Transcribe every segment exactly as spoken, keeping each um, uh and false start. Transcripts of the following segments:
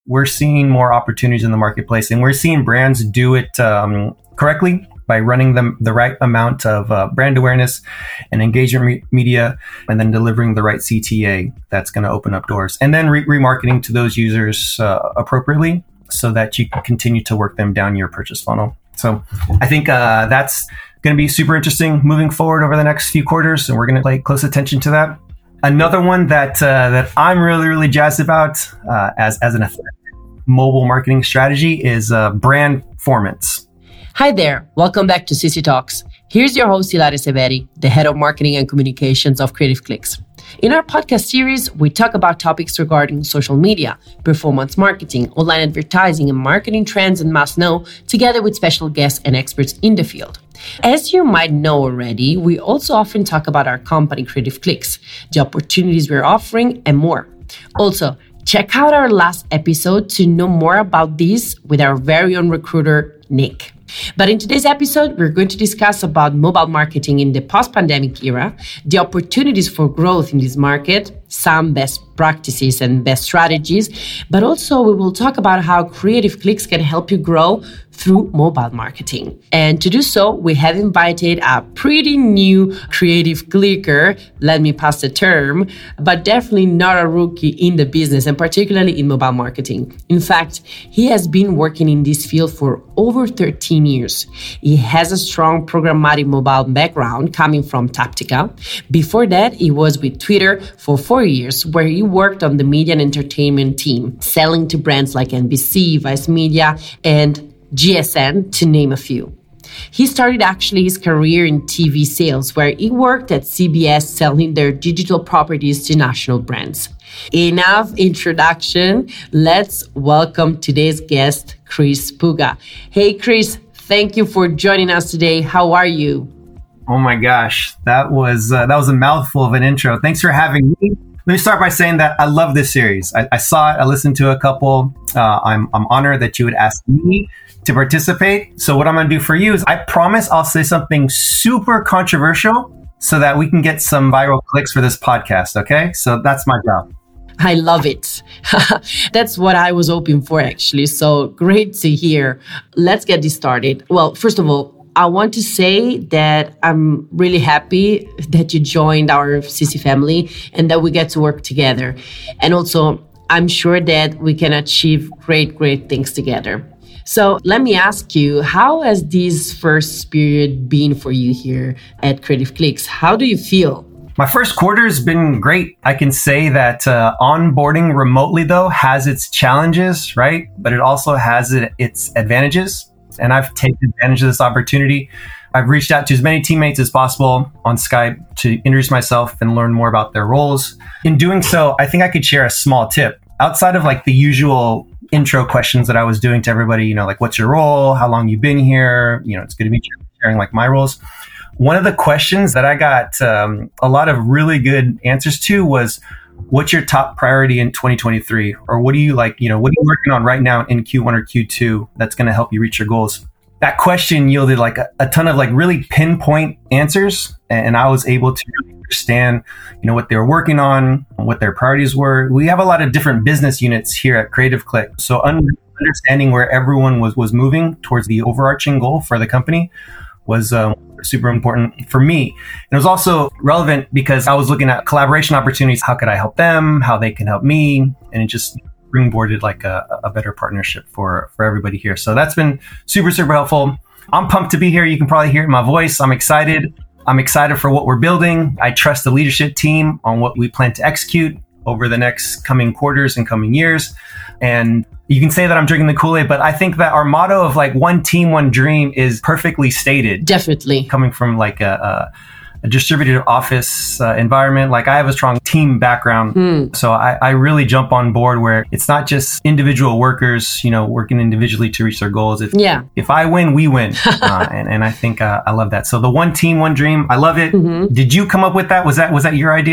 we're seeing more opportunities in the marketplace, and we're seeing brands do it um, correctly by running them the right amount of uh, brand awareness and engagement re- media, and then delivering the right C T A that's going to open up doors, and then re- remarketing to those users uh, appropriately so that you can continue to work them down your purchase funnel. So I think uh, that's going to be super interesting moving forward over the next few quarters, and we're going to pay close attention to that. Another one that uh, that I'm really, really jazzed about uh, as, as an effective mobile marketing strategy is uh, brand performance. Hi there. Welcome back to C C Talks. Here's your host, Ilaria Severi, the head of marketing and communications of Creative Clicks. In our podcast series, we talk about topics regarding social media, performance marketing, online advertising, and marketing trends and must-know, together with special guests and experts in the field. As you might know already, we also often talk about our company, Creative Clicks, the opportunities we're offering, and more. Also, check out our last episode to know more about this with our very own recruiter, Nick. But in today's episode, we're going to discuss about mobile marketing in the post-pandemic era, the opportunities for growth in this market, some best practices and best strategies, but also we will talk about how Creative Clicks can help you grow through mobile marketing. And to do so, we have invited a pretty new creative clicker, let me pass the term, but definitely not a rookie in the business and particularly in mobile marketing. In fact, he has been working in this field for over thirteen years. He has a strong programmatic mobile background coming from Taptica. Before that, he was with Twitter for four years, where he worked on the media and entertainment team, selling to brands like N B C, Vice Media, and G S N, to name a few. He started actually his career in T V sales, where he worked at C B S selling their digital properties to national brands. Enough introduction. Let's welcome today's guest, Chris Puga. Hey, Chris, thank you for joining us today. How are you? Oh my gosh, that was uh, that was a mouthful of an intro. Thanks for having me. Let me start by saying that I love this series. I, I saw it. I listened to a couple. Uh, I'm I'm honored that you would ask me to participate. So what I'm going to do for you is I promise I'll say something super controversial so that we can get some viral clicks for this podcast. Okay, so that's my job. I love it. That's what I was hoping for, actually. So great to hear. Let's get this started. Well, first of all, I want to say that I'm really happy that you joined our C C family and that we get to work together. And also, I'm sure that we can achieve great, great things together. So let me ask you, how has this first period been for you here at Creative Clicks? How do you feel? My first quarter has been great. I can say that uh, onboarding remotely, though, has its challenges, right? But it also has it, its advantages. And I've taken advantage of this opportunity. I've reached out to as many teammates as possible on Skype to introduce myself and learn more about their roles. In doing so, I think I could share a small tip. Outside of like the usual intro questions that I was doing to everybody, you know, like what's your role? How long you been here? You know, it's good to meet you, sharing like my roles. One of the questions that I got um, a lot of really good answers to was, what's your top priority in twenty twenty-three? Or what do you like, you know, what are you working on right now in Q one or Q two that's going to help you reach your goals? That question yielded like a, a ton of like really pinpoint answers. And I was able to really understand, you know, what they were working on, what their priorities were. We have a lot of different business units here at Creative Click. So un- understanding where everyone was, was moving towards the overarching goal for the company was um, super important for me. And it was also relevant because I was looking at collaboration opportunities. How could I help them? How they can help me? And it just springboarded like a, a better partnership for, for everybody here. So that's been super, super helpful. I'm pumped to be here. You can probably hear it in my voice. I'm excited. I'm excited for what we're building. I trust the leadership team on what we plan to execute over the next coming quarters and coming years. And you can say that I'm drinking the Kool-Aid, but I think that our motto of like one team, one dream is perfectly stated. Definitely. Coming from like a, a, a distributed office uh, environment. Like I have a strong team background. Mm. So I, I really jump on board where it's not just individual workers, you know, working individually to reach their goals. It's, yeah. If I win, we win. uh, and, and I think uh, I love that. So the one team, one dream, I love it. Mm-hmm. Did you come up with that? Was that, was that your idea?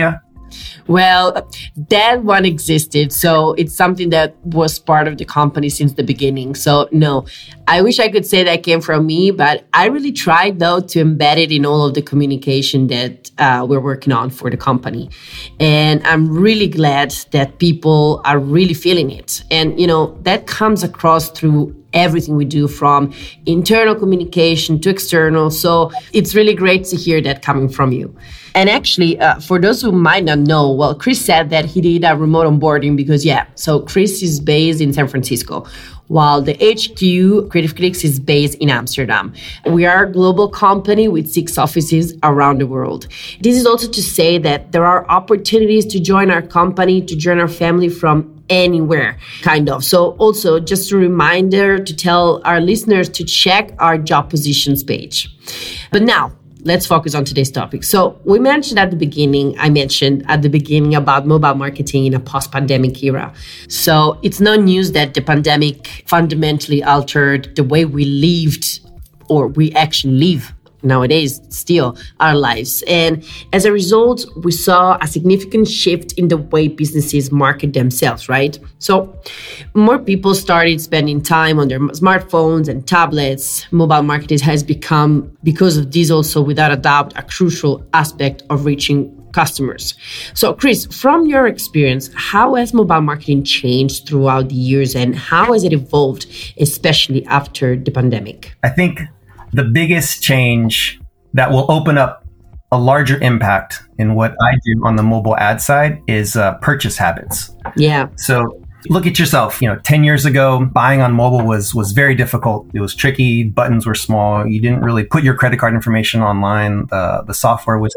Well, that one existed. So it's something that was part of the company since the beginning. So no, I wish I could say that came from me, but I really tried though to embed it in all of the communication that uh, we're working on for the company. And I'm really glad that people are really feeling it. And, you know, that comes across through everything we do, from internal communication to external. So it's really great to hear that coming from you. And actually, uh, for those who might not know, well, Chris said that he did a remote onboarding because, yeah, so Chris is based in San Francisco, while the H Q, Creative Clicks, is based in Amsterdam. We are a global company with six offices around the world. This is also to say that there are opportunities to join our company, to join our family from anywhere, kind of. So also just a reminder to tell our listeners to check our job positions page. But now, let's focus on today's topic. So we mentioned at the beginning, I mentioned at the beginning about mobile marketing in a post-pandemic era. So it's no news that the pandemic fundamentally altered the way we lived, or we actually live nowadays still, our lives. And as a result, we saw a significant shift in the way businesses market themselves, right? So more people started spending time on their smartphones and tablets. Mobile marketing has become, because of this also, without a doubt, a crucial aspect of reaching customers. So Chris, from your experience, how has mobile marketing changed throughout the years, and how has it evolved, especially after the pandemic? I think the biggest change that will open up a larger impact in what I do on the mobile ad side is uh, purchase habits. Yeah. So look at yourself. You know, ten years ago, buying on mobile was was very difficult. It was tricky. Buttons were small. You didn't really put your credit card information online. The the software was,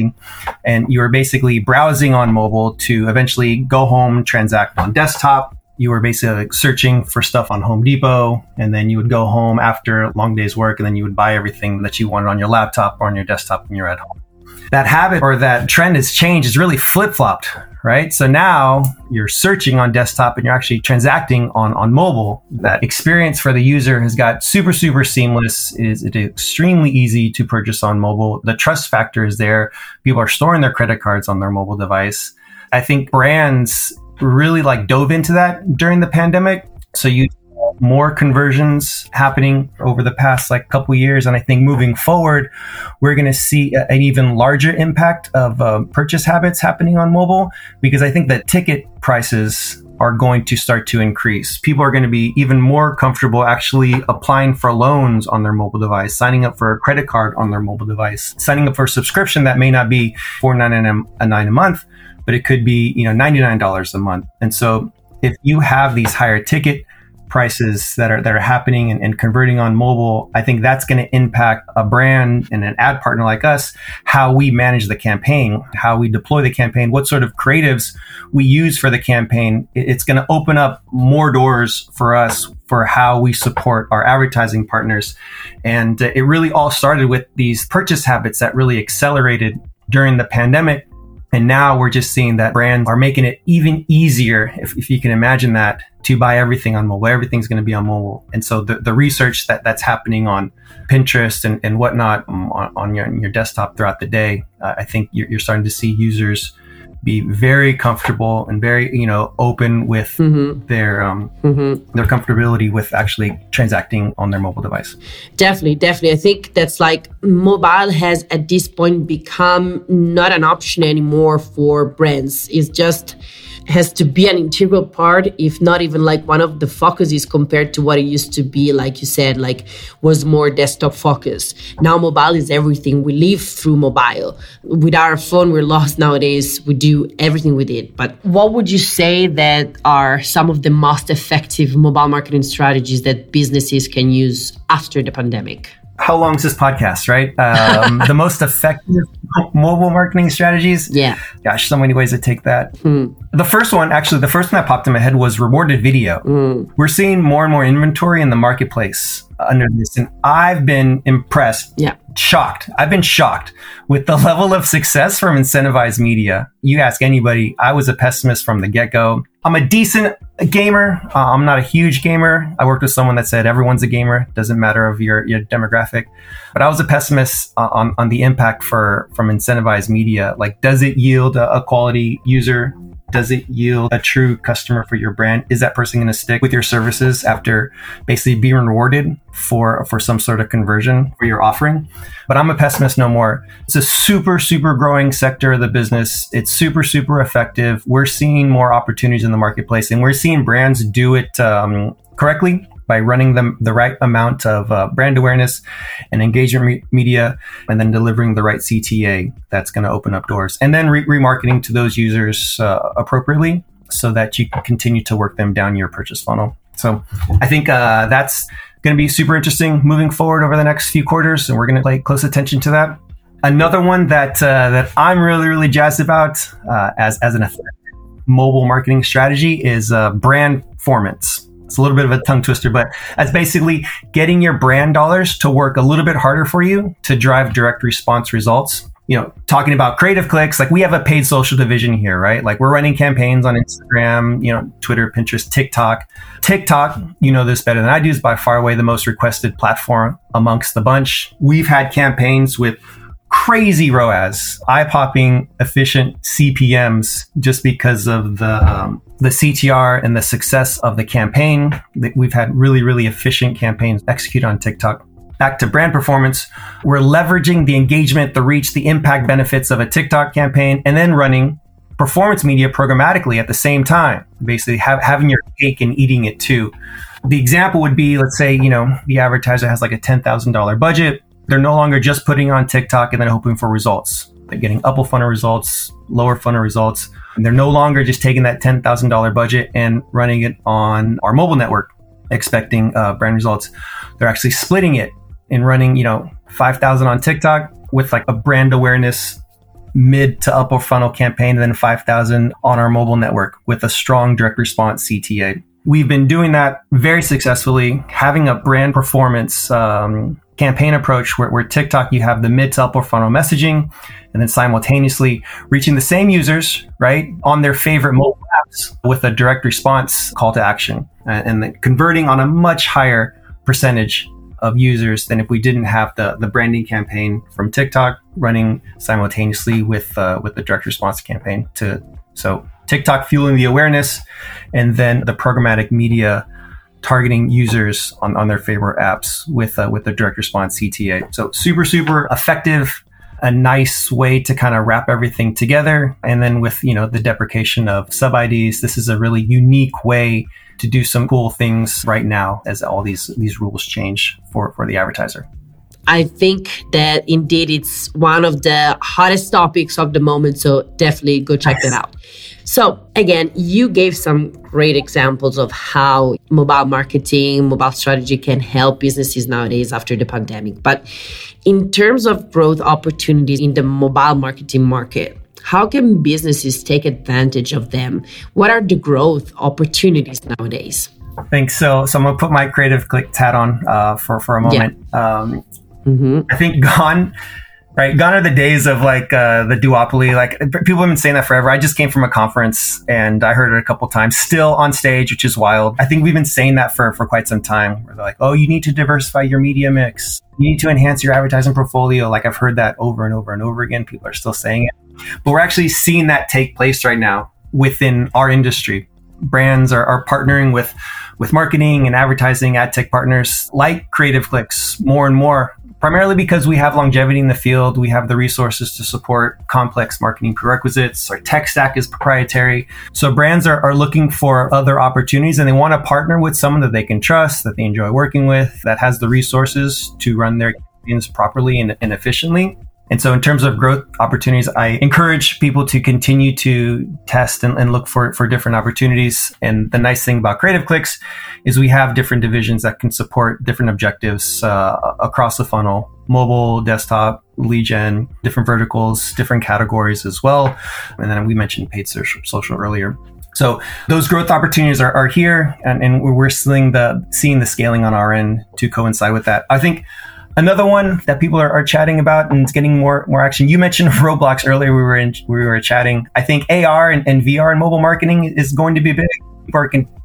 and you were basically browsing on mobile to eventually go home, transact on desktop. You were basically like searching for stuff on Home Depot, and then you would go home after a long day's work, and then you would buy everything that you wanted on your laptop or on your desktop when you're at home. That habit or that trend has changed. It's really flip-flopped, right? So now you're searching on desktop and you're actually transacting on, on mobile. That experience for the user has got super, super seamless. It is, it is extremely easy to purchase on mobile. The trust factor is there. People are storing their credit cards on their mobile device. I think brands really like dove into that during the pandemic. So you saw more conversions happening over the past like couple years. And I think moving forward, we're going to see a, an even larger impact of uh, purchase habits happening on mobile, because I think that ticket prices are going to start to increase. People are going to be even more comfortable actually applying for loans on their mobile device, signing up for a credit card on their mobile device, signing up for a subscription that may not be four ninety-nine a month, but it could be, you know, ninety-nine dollars a month. And so if you have these higher ticket prices that are that are happening and, and converting on mobile, I think that's going to impact a brand and an ad partner like us, how we manage the campaign, how we deploy the campaign, what sort of creatives we use for the campaign. It's going to open up more doors for us for how we support our advertising partners. And uh, it really all started with these purchase habits that really accelerated during the pandemic. And now we're just seeing that brands are making it even easier, if, if you can imagine that, to buy everything on mobile. Everything's going to be on mobile. And so the, the research that, that's happening on Pinterest and, and whatnot um, on, on, your, on your desktop throughout the day, uh, I think you're, you're starting to see users be very comfortable and very, you know, open with mm-hmm. their um, mm-hmm. their comfortability with actually transacting on their mobile device. Definitely, definitely. I think that's like mobile has at this point become not an option anymore for brands. It's just has to be an integral part, if not even like one of the focuses compared to what it used to be, like you said, like was more desktop focused. Now mobile is everything. We live through mobile. With our phone, we're lost nowadays. We do everything with it. But what would you say that are some of the most effective mobile marketing strategies that businesses can use after the pandemic? How long is this podcast, right? Um, the most effective mobile marketing strategies? Yeah. Gosh, so many ways to take that. Mm. The first one, actually, the first one that popped in my head was rewarded video. Mm. We're seeing more and more inventory in the marketplace under this. And I've been impressed, yeah. shocked. I've been shocked with the level of success from incentivized media. You ask anybody, I was a pessimist from the get-go. I'm a decent A gamer. Uh, I'm not a huge gamer. I worked with someone that said everyone's a gamer. Doesn't matter of your, your demographic. But I was a pessimist uh, on, on the impact for from incentivized media. Like, does it yield a, a quality user? Does it yield a true customer for your brand? Is that person going to stick with your services after basically being rewarded for, for some sort of conversion for your offering? But I'm a pessimist no more. It's a super, super growing sector of the business. It's super, super effective. We're seeing more opportunities in the marketplace, and we're seeing brands do it um, correctly by running them the right amount of uh, brand awareness and engagement re- media, and then delivering the right C T A that's going to open up doors, and then re- remarketing to those users uh, appropriately so that you can continue to work them down your purchase funnel. So I think uh, that's going to be super interesting moving forward over the next few quarters, and we're going to pay close attention to that. Another one that uh, that I'm really, really jazzed about uh, as, as an effective mobile marketing strategy is uh, brand performance. It's a little bit of a tongue twister, but that's basically getting your brand dollars to work a little bit harder for you to drive direct response results. You know, talking about Creative Clicks, like we have a paid social division here, right? Like we're running campaigns on Instagram, you know, Twitter, Pinterest, TikTok. TikTok, you know this better than I do, is by far away the most requested platform amongst the bunch. We've had campaigns with crazy R O A S, eye-popping, efficient C P Ms just because of the um, the C T R and the success of the campaign. We've had really, really efficient campaigns executed on TikTok. Back to brand performance, we're leveraging the engagement, the reach, the impact benefits of a TikTok campaign, and then running performance media programmatically at the same time, basically have, having your cake and eating it too. The example would be, let's say, you know, the advertiser has like a ten thousand dollars budget. They're no longer just putting on TikTok and then hoping for results. They're getting upper funnel results, lower funnel results. And they're no longer just taking that ten thousand dollars budget and running it on our mobile network, expecting uh, brand results. They're actually splitting it and running, you know, five thousand on TikTok with like a brand awareness mid to upper funnel campaign, and then five thousand on our mobile network with a strong direct response C T A. We've been doing that very successfully, having a brand performance um, campaign approach where, where TikTok, you have the mid to upper funnel messaging, and then simultaneously reaching the same users, right, on their favorite mobile apps with a direct response call to action, and, and then converting on a much higher percentage of users than if we didn't have the, the branding campaign from TikTok running simultaneously with uh, with the direct response campaign. To so TikTok fueling the awareness, and then the programmatic media targeting users on, on their favorite apps with uh, with the direct response C T A. So super, super effective, a nice way to kind of wrap everything together. And then with, you know, the deprecation of sub I Ds, this is a really unique way to do some cool things right now as all these these rules change for, for the advertiser. I think that indeed it's one of the hottest topics of the moment. So definitely go check that out. So again, you gave some great examples of how mobile marketing, mobile strategy can help businesses nowadays after the pandemic. But in terms of growth opportunities in the mobile marketing market, how can businesses take advantage of them? What are the growth opportunities nowadays? Thanks. So, so I'm going to put my Creative Clicks hat on uh, for, for a moment. Yeah. Um, mm-hmm. I think gone... Right. Gone are the days of like uh, the duopoly. Like people have been saying that forever. I just came from a conference and I heard it a couple of times, still on stage, which is wild. I think we've been saying that for, for quite some time. Where they're like, oh, you need to diversify your media mix. You need to enhance your advertising portfolio. Like I've heard that over and over and over again. People are still saying it. But we're actually seeing that take place right now within our industry. Brands are, are partnering with, with marketing and advertising ad tech partners like Creative Clicks more and more. Primarily because we have longevity in the field, we have the resources to support complex marketing prerequisites. Our tech stack is proprietary. So brands are, are looking for other opportunities, and they want to partner with someone that they can trust, that they enjoy working with, that has the resources to run their campaigns properly and, and efficiently. And so in terms of growth opportunities, I encourage people to continue to test and, and look for, for different opportunities. And the nice thing about Creative Clicks is we have different divisions that can support different objectives uh, across the funnel: mobile, desktop, lead gen, different verticals, different categories as well. And then we mentioned paid social, social earlier. So those growth opportunities are, are here, and, and we're seeing the, seeing the scaling on our end to coincide with that. I think another one that people are, are chatting about and it's getting more more action. You mentioned Roblox earlier. We were in, we were chatting. I think A R and, and V R and mobile marketing is going to be big. People are con-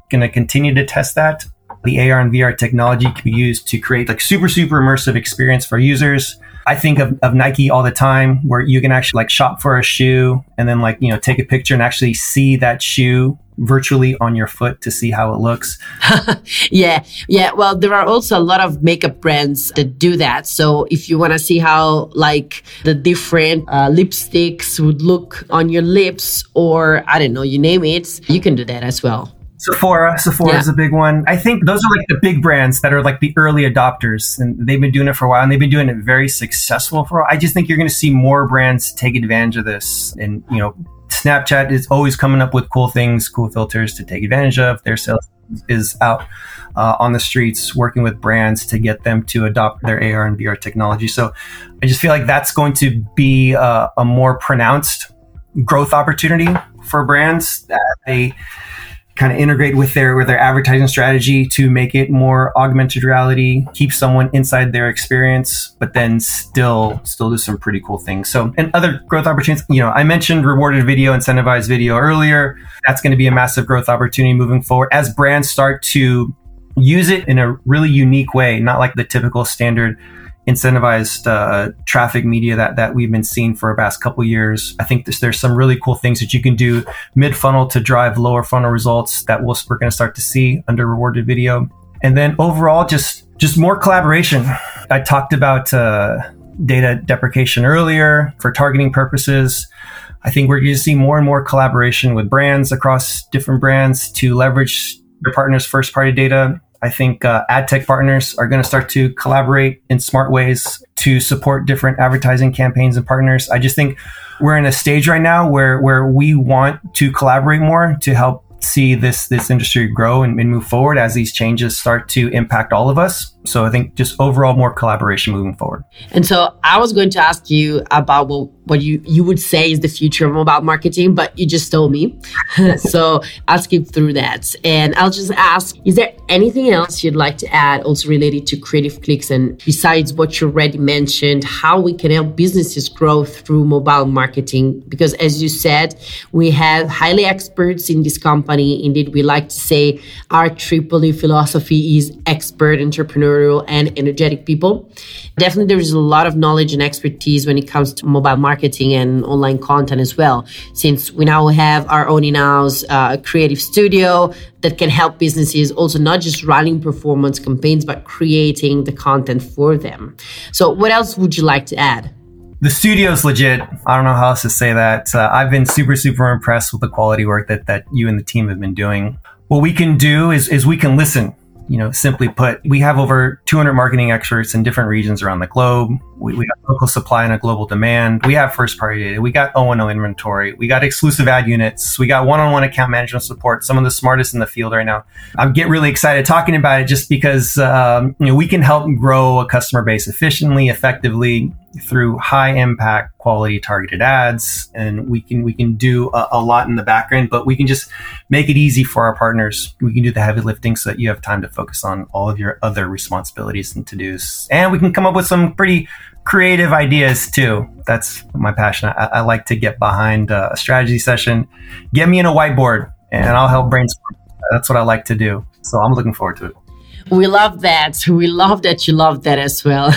going to continue to test that. The A R and V R technology can be used to create like super, super immersive experience for users. I think of, of Nike all the time, where you can actually like shop for a shoe and then like, you know, take a picture and actually see that shoe virtually on your foot to see how it looks. yeah. Yeah. Well, there are also a lot of makeup brands that do that. So if you want to see how like the different uh, lipsticks would look on your lips, or I don't know, you name it, you can do that as well. Sephora, Sephora yeah. is a big one. I think those are like the big brands that are like the early adopters, and they've been doing it for a while, and they've been doing it very successful for a while. I just think you're going to see more brands take advantage of this. And, you know, Snapchat is always coming up with cool things, cool filters to take advantage of. Their sales is out uh, on the streets working with brands to get them to adopt their A R and V R technology. So I just feel like that's going to be uh, a more pronounced growth opportunity for brands that they kind of integrate with their with their advertising strategy to make it more augmented reality, keep someone inside their experience, but then still still do some pretty cool things. So, and other growth opportunities, you know, I mentioned rewarded video, incentivized video earlier. That's going to be a massive growth opportunity moving forward as brands start to use it in a really unique way, not like the typical standard incentivized uh, traffic media that that we've been seeing for the past couple of years. I think this, there's some really cool things that you can do mid-funnel to drive lower funnel results that we'll, we're going to start to see under rewarded video. And then overall, just just more collaboration. I talked about uh, data deprecation earlier for targeting purposes. I think we're going to see more and more collaboration with brands across different brands to leverage their partners' first-party data. I think uh, ad tech partners are going to start to collaborate in smart ways to support different advertising campaigns and partners. I just think we're in a stage right now where where we want to collaborate more to help see this this industry grow and, and move forward as these changes start to impact all of us. So I think just overall more collaboration moving forward. And so I was going to ask you about what, what you, you would say is the future of mobile marketing, but you just told me. So I'll skip through that. And I'll just ask, is there anything else you'd like to add also related to Creative Clicks? And besides what you already mentioned, how we can help businesses grow through mobile marketing? Because as you said, we have highly experts in this company. Indeed, we like to say our triple E philosophy is expert, entrepreneurial, and energetic people. Definitely, there is a lot of knowledge and expertise when it comes to mobile marketing and online content as well, since we now have our own in-house uh, creative studio that can help businesses also not just running performance campaigns, but creating the content for them. So what else would you like to add? The studio's legit. I don't know how else to say that. Uh, I've been super, super impressed with the quality work that, that you and the team have been doing. What we can do is, is we can listen. You know, simply put, we have over two hundred marketing experts in different regions around the globe. We, we got local supply and a global demand. We have first party data. We got O and O inventory. We got exclusive ad units. We got one-on-one account management support, some of the smartest in the field right now. I get really excited talking about it just because, um, you know, we can help grow a customer base efficiently, effectively through high impact, quality targeted ads. And we can, we can do a, a lot in the background, but we can just make it easy for our partners. We can do the heavy lifting so that you have time to focus on all of your other responsibilities and to-dos. And we can come up with some pretty creative ideas too. That's my passion. I, I like to get behind a strategy session, get me in a whiteboard, and I'll help brainstorm. That's what I like to do. So I'm looking forward to it. We love that. We love that you love that as well.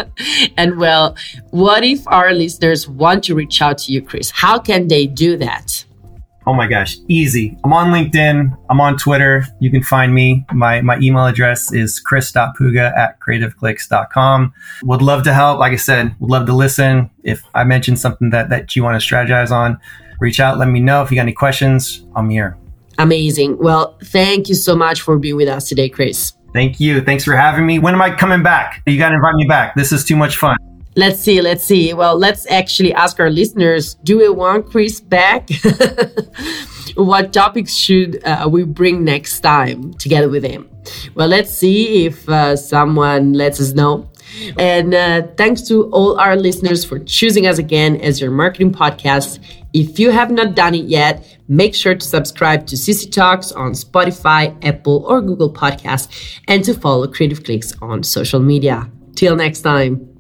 And well, what if our listeners want to reach out to you, Chris? How can they do that? Oh my gosh, easy. I'm on LinkedIn. I'm on Twitter. You can find me. My my email address is chris dot puga at creative clicks dot com. Would love to help. Like I said, would love to listen. If I mentioned something that, that you want to strategize on, reach out. Let me know. If you got any questions, I'm here. Amazing. Well, thank you so much for being with us today, Chris. Thank you. Thanks for having me. When am I coming back? You got to invite me back. This is too much fun. Let's see. Let's see. Well, let's actually ask our listeners, do we want Chris back? What topics should uh, we bring next time together with him? Well, let's see if uh, someone lets us know. And uh, thanks to all our listeners for choosing us again as your marketing podcast. If you have not done it yet, make sure to subscribe to C C Talks on Spotify, Apple, or Google Podcasts, and to follow Creative Clicks on social media. Till next time.